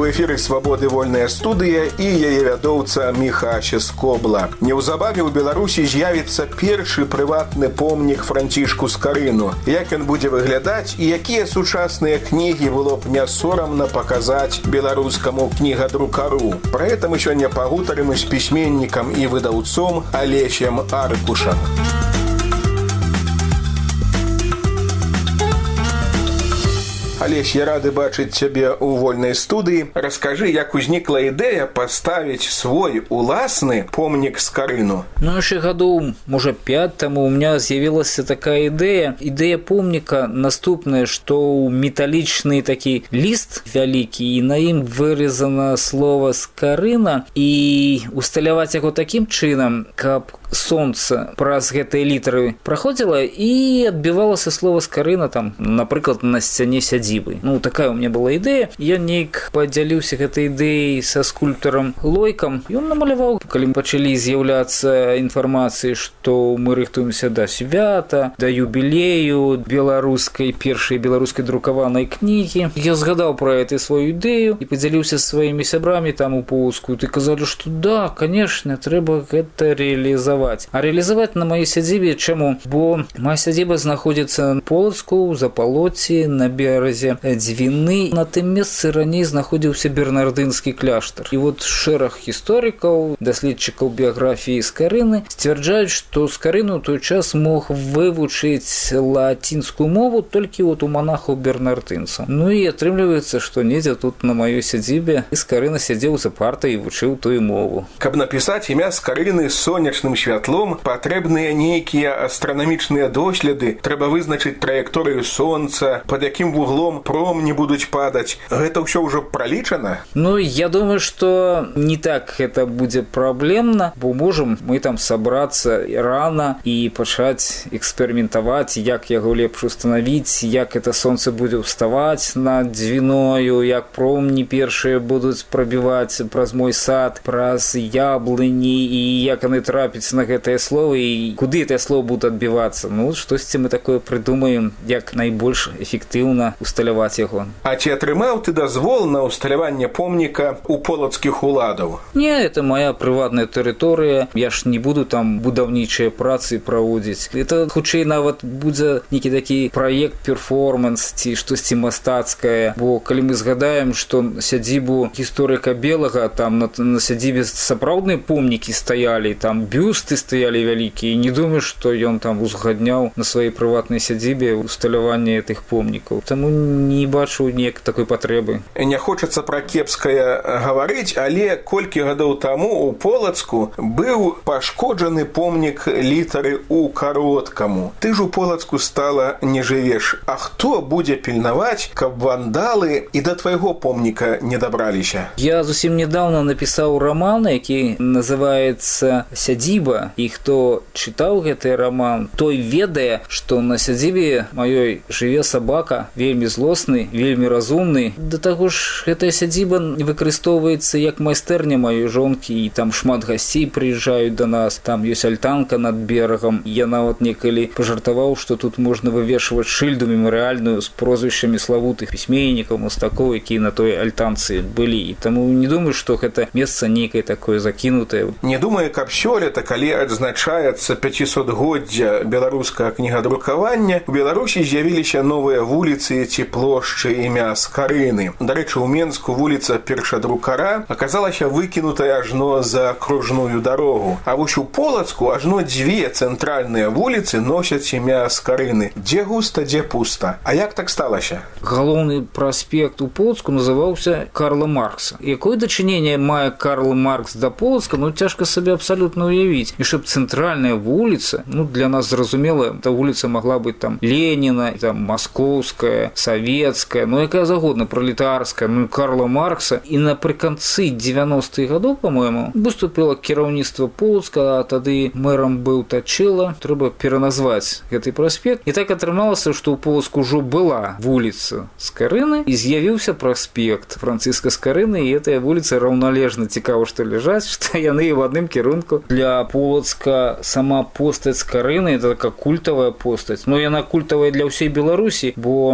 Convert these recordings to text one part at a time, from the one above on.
эфіры «Свабоды вольная студыя» і яе вядоўца Міхася Скобла. Неўзабаве ў Беларусі з'явіцца першы прыватны помнік Францішку Скарыну. Як ён будзе выглядаць і якія сучасныя кнігі было б не сорамна паказаць беларускаму кнігадрукару. Пра гэта мы сёння пагутарым з пісьменнікам і выдаўцом Алесем Аркушам. Алесь, я рады бачыць цябе ў вольнай студыі. Раскажы, як узнікла ідэя паставіць свой уласны помнік Скарыну. Яшчэ гадоў, можа, 5 таму у меня з'явілася такая ідэя. Ідэя помніка наступная, што ў металічны такі ліст вялікі, і на ім выразана слова «Скарына», і усталяваць яго такім чынам, каб сонца праз гэтыя літары праходзіла і адбівалася слова «Скарына», там, напрыклад, на сцяне сядзібы. Такая у меня была ідэя. Я нейк падзяліўся гэтай ідэяй са скульптарам Лойкам. Ён намаляваў, калі пачалі з'яўляцца інфармацыі, што мы рыхтуемся да свята, да юбілею першай беларускай друкаванай кнігі. Я згадаў пра эту сваю ідэю і падзяліўся са сваімі сябрамі там у Полацку. І казалі, што да, канешне, трэба гэта рэалізаваць. А рэалізаваць на маёй сядзібе чаму? Бо мая сядзіба знаходзіцца на Полацку, у Запалоці, на беразе Дзвіны. На тым месцы раней знаходзіўся бернардынскі кляштар. І шэраг гісторыкаў, даследчыкаў біяграфіі Скарыны сцвярджаюць, што Скарыну ў той час мог вывучыць лацінскую мову толькі у манахаў бернардынцаў. І атрымліваецца, што недзе тут на маёй сядзібе і Скарына сядзеў за партай і вучыў тую мову. Каб напісаць імя Скарыны з сонечным святлом, патрэбныя нейкія астранамічныя доследы, трэба вызначыць траекторыю сонца, пад якім вуглом промні будуць падаць. Гэта ўсё ўжо пралічана? Я думаю, што не так гэта будзе праблемна, бо можам мы там сабрацца рана і пачаць эксперыментаваць, як яго лепш устанавіць, як это сонца будзе ўставаць над Дзвіною, як промні першыя будуць прабіваць праз мой сад, праз яблыні, і як яны трапяць на гэтае слово, і куды гэтае слово будуць адбівацца. Штосьці мы такое прыдумаем, як найбольш эфектыўна усталяваць яго. А ці атрымаў ты дазвол на усталяванне помніка у полацкіх уладаў? Не, это моя прыватная тэрыторыя. Я ж не буду там будаўнічыя працы праводзіць. Это хутчэй нават будзе нейкі такі праект перформанс ці штосьці мастацкае. Бо калі мы згадаем, што сядзібу гісторыка Белага, там на сядзібе сапраўдныя помнікі стаялі, там бюсты стаялі вялікія, і не думаю, што ён там узгадняў на сваёй прыватнай сядзібе усталяванне тых помнікаў. Таму не бачу ніяк такой патрэбы. Не хочацца пра кепскае гаварыць, але колькі гадоў таму у Полацку быў пашкоджаны помнік літары у Кароткаму. Ты ж у Полацку стала не жывеш. А хто будзе пільнаваць, каб вандалы і да твайго помніка не дабраліся? Я зусім нядаўна напісаў раман, які называецца «Сядзіба», і хто чытаў гэты раман, той ведае, што на сядзібе маёй жыве сабака, вельмі злосны, вельмі разумны. Да таго ж, гэтая сядзіба выкарыстоўваецца як майстэрня маёй жонкі, і там шмат гасцей прыязджаюць да нас, там ёсць альтанка над берагам. Я нават некалі пажартаваў, што тут можна вывешваць шыльду мемарыяльную з прозвішчамі славутых пісьменнікаў, мастакоў, якія на той альтанцы былі. І таму не думаю, што гэта месца нейкае такое закінутае. Не думаю, каб сёлета, калі адзначаецца 500-годдзя беларускага кнігадрукавання, у Беларусі з'явіліся новыя вуліцы ці плошчы імя Скарыны. Дарэчы, у Менску вуліца Першадрукара аказалася выкінутая ажно за акружную дарогу. А вось у Полацку ажно 2 цэнтральныя вуліцы носяць імя Скарыны. Дзе густа, дзе пуста. А як так сталася? Галоўны праспект у Полацку называўся Карла Маркса. Якое дачыненне мае Карл Маркс да Полацка, цяжка сабе абсалютна уявіць. І щоб цэнтральная вуліца, для нас зразумела, та вуліца магла быць там Леніна, там Маскоўская, Савецкая, якая загодна, пролетарская, Карла Маркса. І напрыканцы 90-х гадоў, по-моему, выступила кіраўніцтва Полацка, а тады мэрам быў Тачыла. Трэба пераназваць гэты праспект. І так атрымалася, што ў Полацку ўжо была вуліца Скарыны, і з'явіўся праспект Францыска Скарыны, і гэтая вуліца раўналежна цікава, што ляжаць, што яны в адным кірунку. Для Полацка сама постаць Скарыны — это такая культавая постаць. Яна культавая для ўсей Беларусі, бо, напрыклад,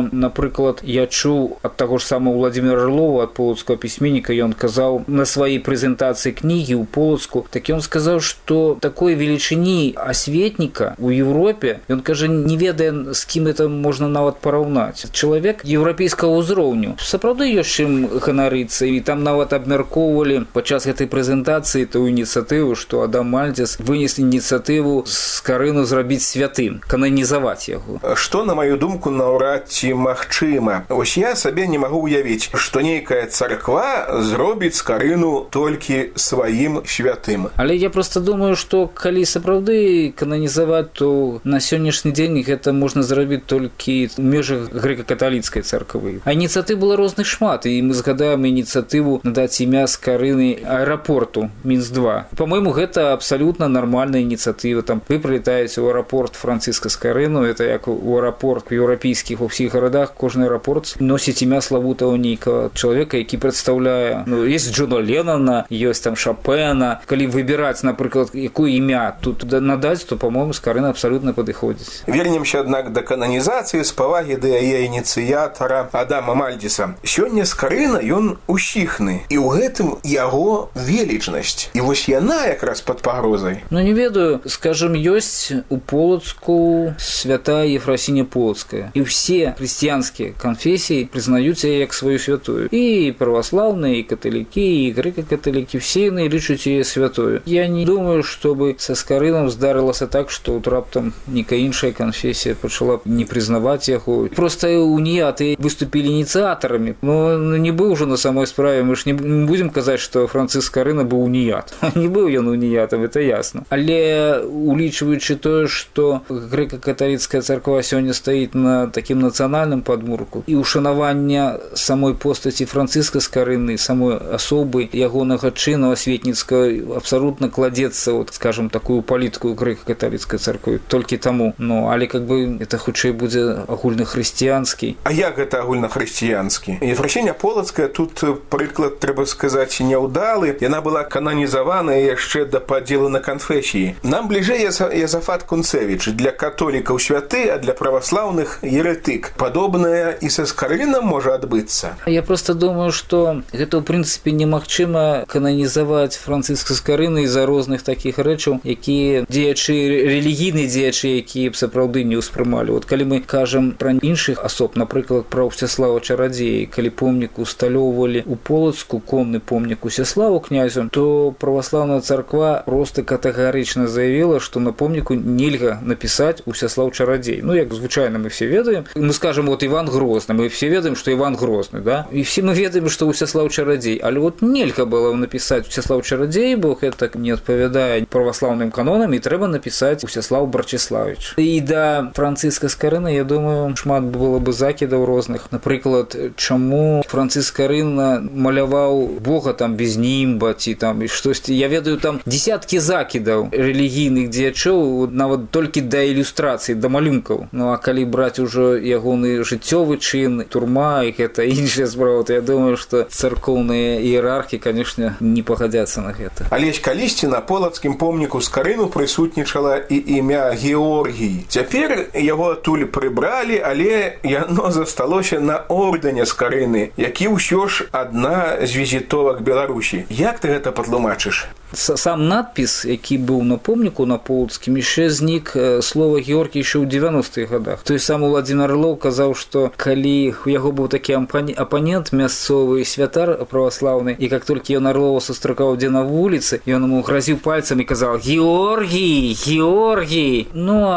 напрыклад, я чуў ад таго ж самого Владимира Орлова, ад полацкага пісьменніка, ён казаў на сваёй прэзентацыі кнігі ў Полацку, так ён сказаў, што такой велічыні асветніка у Европе, ён кажа, не ведае, з кім это можна нават параўнаць. Чалавек еўрапейскага ўзроўню. Сапраўды ёсць чым ганарыцца, і там нават абмяркоўвалі падчас гэтай прэзентацыі тую ініцыятыву, што Адам Мальдзес вынес ініцыятыву Скарыну зрабіць святым, кананізаваць яго. Што, на маю думку, наўрад ці магчыма. Вось я сабе не магу уявіць, што нейкая царква зробіць Скарыну толькі сваім святым. Але я просто думаю, што калі сапраўды кананізаваць, то на сённяшні дзень гэта можна зрабіць толькі ў межах грэка-каталіцкай царквы. А ініцыятыў было розных шмат, і мы згадаем ініцыятыву надаць імя Скарыны аэрапорту Мінск-2. По-мойму, гэта абсалютна нармальная ініцыятыва. Там вы прылетаеце ў аэрапорт Францыска Скарыну, это як у аэрапорт еўрапейскіх у ўсіх гарадах, кожны аэрапорт носіць імя славутага нейкага чалавека, які прадстаўляе, ёсць Джона Леннона, ёсць там Шопена. Калі выбіраць, напрыклад, якое імя тут надаць, то, по-мойму, Скарына абсалютна падыходзіць. Вернемся, аднак, да кананізацыі з павагі да яе ініцыятара Адама Мальдзеса. Сёння Скарына ён усіхны, і ў гэтым яго велічнасць. І вось яна якраз пад пагрозай. Не ведаю, скажем, ёсць у Полацку святая Ефросиня Полацкая. І ўсе хрысціянскія канфесіі прызнаюць яе як сваю святую. І праваслаўныя, і каталікі, і грэка-каталікі, все яны лічаць яе святою. Я не думаю, чтобы са Скарынам здарылася так, што раптам нейкая іншая канфесія пачала не прызнаваць яго. Просто уніяты выступілі ініцыятарамі. Не быў ужо на самой справе. Мы ж не будзем казаць, што Францыск Скарына быў уніят. Не быў ён уніятам, это ясна. Але улічваючы тое, што грэка-каталіцкая царква сёння стаіць на такім нацыянальным падмурку, і ушанаванне самой постаці Францыска Скарыны, самой асобы ягонага чыну асветніцкага абсалютна кладзецца, скажем, такую палітыку грэка-каталіцкай царквы толькі таму. Але это хутчэй будзе агульнахрысціянскі. А як гэта агульнахрысціянскі? Ефросіня Полацкая тут прыклад, трэба сказаць, няўдалы. Яна была кананізаваная яшчэ да падзелу на канфесіі. Нам бліжэй Язафат Кунцевіч, для католікаў святы, а для праваслаўных еретык. Падобнае і са Скарынам можа адбыцца. Я просто думаю, што гэта ў прынцыпе немагчыма кананізаваць Францыска Скарыны з-за розных такіх рэчаў, якія дзеячы, рэлігійныя дзеячы, якія б сапраўды не ўспрымалі. Калі мы кажам пра іншых асоб, напрыклад, пра Усяслава Чарадзея, калі помнік усталёўвалі у Полацку, конны помнік Усяславу князю, то праваслаўная царква проста катэгарычна заявіла, што на помніку нельга напісаць Усяслав Чарадзей. Як звычайна мы все ведаем. Мы скажем, Іван Грозны, мы все ведаем, што Іван Грозны, да? І все мы ведаем, што Усяслав Чарадзей. Але нельга было напісаць Усяслав Чарадзей, бо гэта не адпавядае праваслаўным канонам, і трэба напісаць Усяслав Брачеславіч. І да Францыска Скарына, я думаю, шмат было бы закідаў розных. Напрыклад, чаму Францыск Скарына маляваў Бога там без німба, ці там і штосьці. Я ведаю там десяткі закідаў рэлігійных дзеячоў, нават толькі да ілюстрацый, да малюнкаў. А калі браць ужо ягоны жыццёвы чын, турма і гэта іншая справа, то я думаю, што царкоўныя іерархі, конечно, не пагадзяцца на гэта. Але калісьці на полацкім помніку Скарыну прысутнічала і імя Георгій. Цяпер яго адтуль прыбралі, але яно засталося на ордэне Скарыны, які ўсё ж адна з візітовак Беларусі. Як ты гэта патлумачыш? Сам надпіс, які быў на помніку на Полацкім, яшчэ знік слова Георгій яшчэ ў 90-х гадах. Той самы Владимир Орлов казаў, што калі у яго быў такі апанент, мясцовы святар праваслаўны, і як толькі ён Орлова сустракаў дзе на вуліцы, ён ему гразіў пальцам і казаў: «Георгій! Георгій!»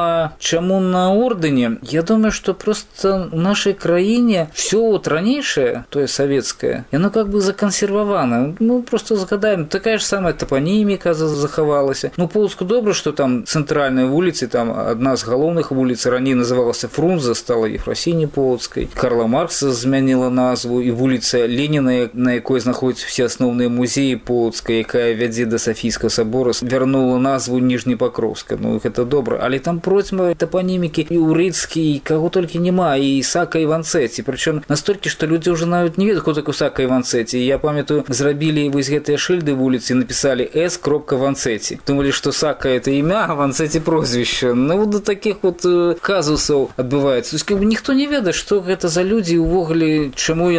А чаму на ордэне? Я думаю, што проста ў нашай краіне все ранейшае, тое савецкае, яно как бы закансервавана. Просто згадаем, такая ж самая топоніміка захавалася. Полацку добра, што там цэнтральныя вуліцы, там адна з галоўных вуліц раней называлася Фрунзе, стала Ефросіні Полацкай. Карла Маркса змяніла назву, і вуліца Леніна, на якой знаходзяцца все асноўныя музеі Полацкай, якая вядзе да Сафійскага сабора, вярнула назву Ніжнепакровска. Гэта добра. Але там процьма топонімікі і Урыцкі, і каго толькі няма, і Ісака Іванцэці. Прычым настолькі, што людзі ўжо нават не ведаюць, хто такі Ісака Іванцэці. Я памятаю, зрабілі вось гэтыя шыльды вуліцы і напісалі С. Ванцэці. Думалі, што Сака это імя, а Ванцэці прозвішча. Да такіх казусаў адбываецца. То есть ніхто не ведае, што гэта за людзі увогуле, чаму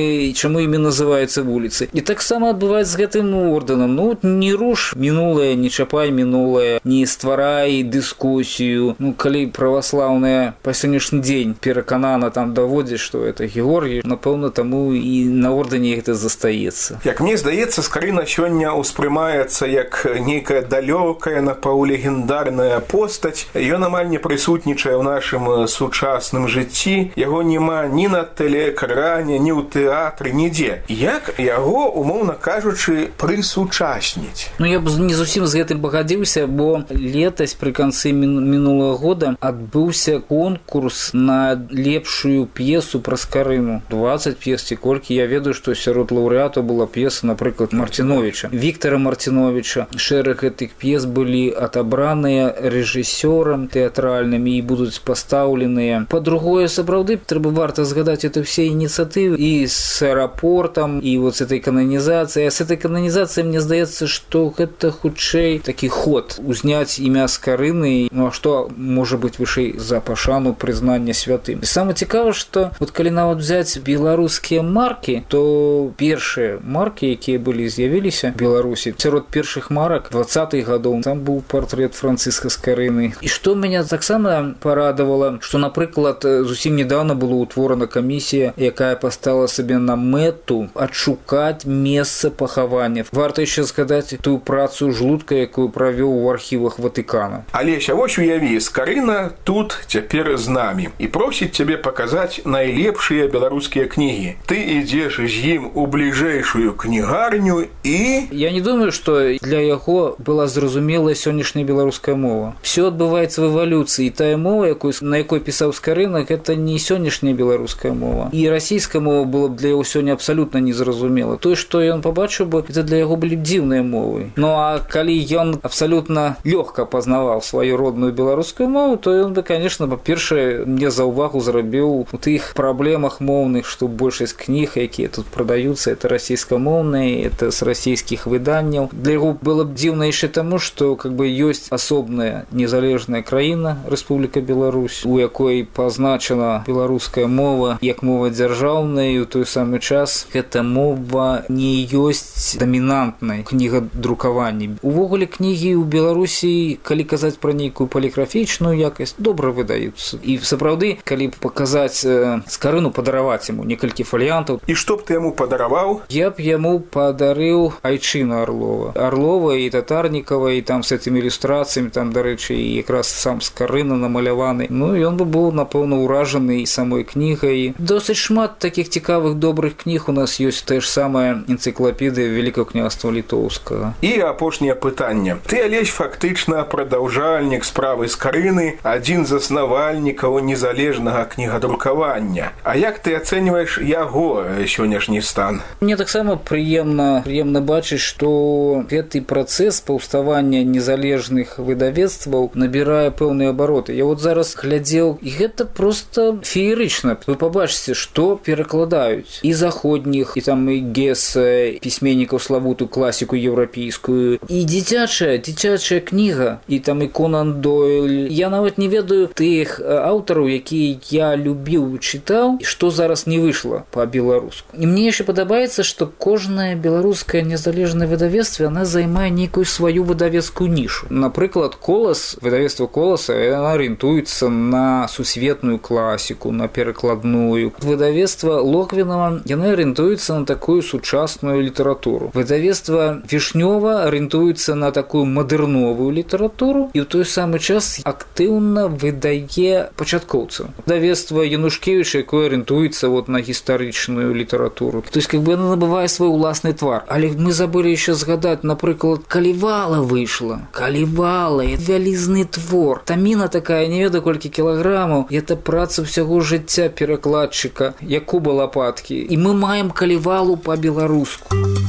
імі называюцца вуліцы. І таксама адбываецца з гэтым ордэнам. Ну, не руш мінулае, не чапай мінулае, не стварай дыскусію. Ну, калі праваслаўная па сённяшні дзень пераканана там даводзіць, што это Георгій, напэўна, таму і на ордэне гэта застаецца. Як мне здаецца, Скарына сёння ўспрымаецца як нейкая далёкая, напаўлегендарная постаць. Ён амаль не прысутнічае ў нашым сучасным жыцці. Яго няма ні на тэлекаране, ні ў тэатры, нідзе. Як яго, умоўна кажучы, прысучасніць? Ну, я б не зусім з гэтым пагадзіўся, бо летась пры канцы мінулага года адбыўся конкурс на лепшую п'есу пра Скарыну. 20 п'ес, ці колькі. Я ведаю, што сярод лаўрэатаў была п'еса, напрыклад, Мартиновича, Віктора Мартиновича. Шэраг гэтых п'ес былі адабраныя рэжысёрам тэатральным і будуць пастаўленыя. Па-другое, сапраўды, варта згадаць это все ініцыятывы і з аэрапортам, і вот с этой канонізацыяй. А с этой канонізацыяй мне здаецца, што гэта хутчэй такі ход узняць імя Скарыны. Ну а што можа быць вышэй за пашану прызнання святым? І самае цікавае, што вот калі нават взяць беларускія маркі, то першыя маркі, якія былі з'явіліся в Беларусі, сярод першых марак 20-х гадоў там быў партрэт Францыска Скарыны. І што мяне таксама парадавала, што, напрыклад, зусім недавно была утворана камісія, якая паставила сабе на мэту адшукаць месца пахавання. Варта яшчэ згадаць тую працу Жлудка, якую правёў у архівах Ватыкана. Алеся, вось уяві, Скарына тут цяпер з намі і просіць цябе паказаць найлепшыя беларускія кнігі. Ты ідзеш з ім у бліжэйшую кнігарню і... Я не думаю, што для яго была зразумелая сённяшняя беларуская мова. Все адбываецца в эвалюцыі. Тая мова, на якой пісаў Скарына, гэта не сённяшняя беларуская мова. І расійская мова была б для яго сёння абсалютна незразумела. Тое, што ён пабачыў бы, это для яго былі дзіўныя мовы. Ну а калі ён абсалютна лёгка пазнаваў сваю родную беларускую мову, то ён бы, конечно, па-першае, мне за ўвагу зрабіў у тых праблемах моўных, што большасць кніг, якія тут прадаюцца, это расійскамоўныя, это з расійскіх выданняў. Для яго было б дзіўна яшчэ таму, што ёсць асобная незалежная краіна, Рэспубліка Беларусь, у якой пазначана беларуская мова як мова дзяржаўная, і ў той самы час гэта мова не ёсць дамінантнай кнігадрукаванні. Увогуле кнігі ў Беларусі, калі казаць пра нейкую паліграфічную якасць, добра выдаюцца. І сапраўды, калі паказаць Скарыну, падараваць яму некалькі фаліянтаў. І што б ты яму падараваў? Я б яму падарыў айчыну Орлова. Орлова і Татарнікава, і там з этими ілюстрацыямі, там, дарэчы, і якраз сам Скарына намаляваны. Ну, ён бы быў, напэўна, уражаны і самой кнігай. Досыць шмат такіх цікавых, добрых кніг у нас ёсць, тая ж самая энцыклапедыя Вялікага княства Літоўскага. І апошняе пытанне. Ты, Алесь, фактычна прадаўжальнік справы Скарыны, адзін з заснавальнікаў незалежнага кнігадрукавання. А як ты ацэньваеш яго сённяшні стан? Мне таксама прыемна бачыць, што гэты працэс паўставання незалежных выдавецтваў набірае пэўныя абароты. Я вот зараз глядзеў, і гэта просто феерычна. Вы пабачыце, што перакладаюць і заходніх, і там і Гес, пісьменнікаў славутую класіку еўрапейскую, і дзіцячая кніга, і там і Конан Дойль. Я нават не ведаю тых аўтараў, якія я любіў, чытаў, і што зараз не выйшла па-беларуску. І мне яшчэ падабаецца, што кожнае беларускае незалежнае выдавецтва, яна займае нейкую сваю выдавецкую нішу. Напрыклад, Колас, выдавецтва Коласа, яна арыентуецца на сусветную класіку, на перакладную. Выдавецтва Логвінава, яны арыентуюцца на такую сучасную літаратуру. Выдавецтва Вішнёва арыентуецца на такую мадэрновую літаратуру і ў той самы час актыўна выдае пачаткоўцаў. Выдавецтва Янушкевіча, якое арыентуецца на гістарычную літаратуру. То есть, яна набывае свой уласны твар. Але мы забылі яшчэ згадаць, напрыклад, Калівала выйшла. Калівала, вялізны твор. Таміна такая, не ведаю колькі кілаграмаў. Это праца ўсяго жыцця перакладчыка Якуба Лапаткі. І мы маем Калівалу па-беларуску.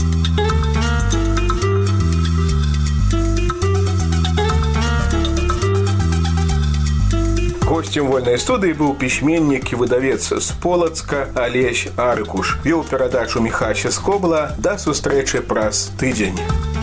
Гостем вольнай студыі быў пісьменнік і выдавец з Полацка Алесь Аркуш. Вёў перадачу Міхася Скобла. Да сустрэчы праз тыдзень.